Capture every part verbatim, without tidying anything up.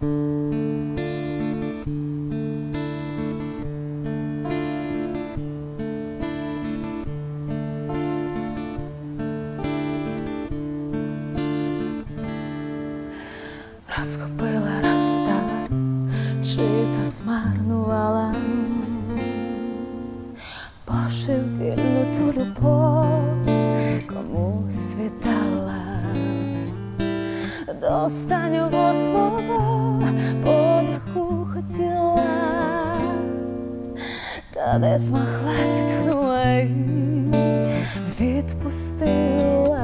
Розкупила, розстала, чи то змарнувала божевільну ту любов, комусь віддала до останнього свого подиху хотіла, та де змогла, зітхнула і відпустила.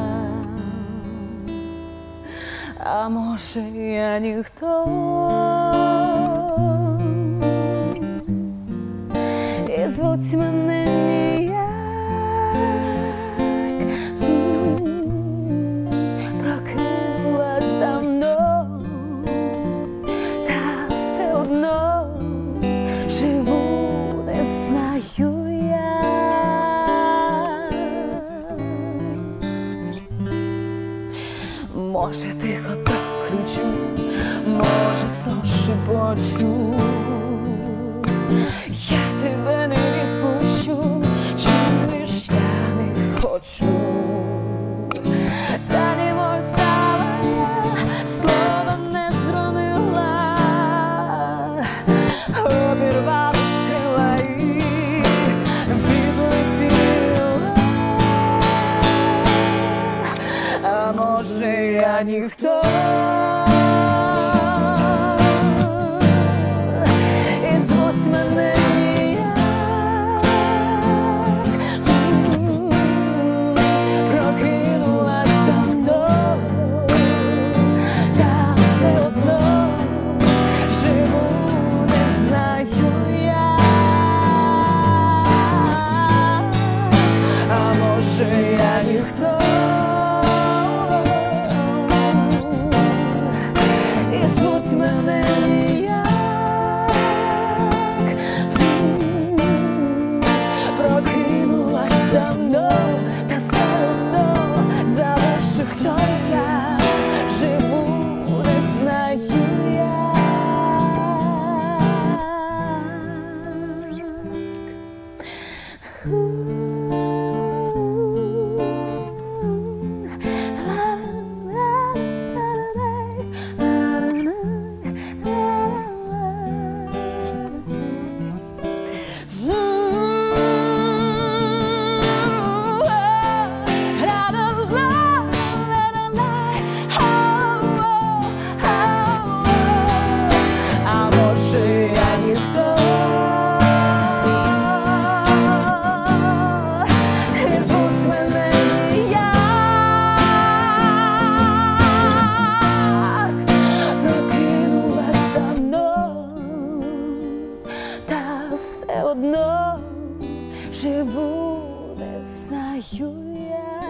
А може, я ніхто, і звуть мене ніяк, прокинулась давно, та все одно живу, не знаю як. Може, тихо прокричу, може, прошепочу, я тебе не відпущу, чуєш, я не хочу. Та німою стала я, слова не зронила, обірвала з крила і відлетіла. А може, я ніхто, і звуть мене ніяк, прокинулась давно, та все одно живу, не знаю як. А може, я ніхто, і звуть мене ніяк, прокинулась давно, та все одно забувши, хто я, живу, не знаю як. Все одно живу, не знаю як.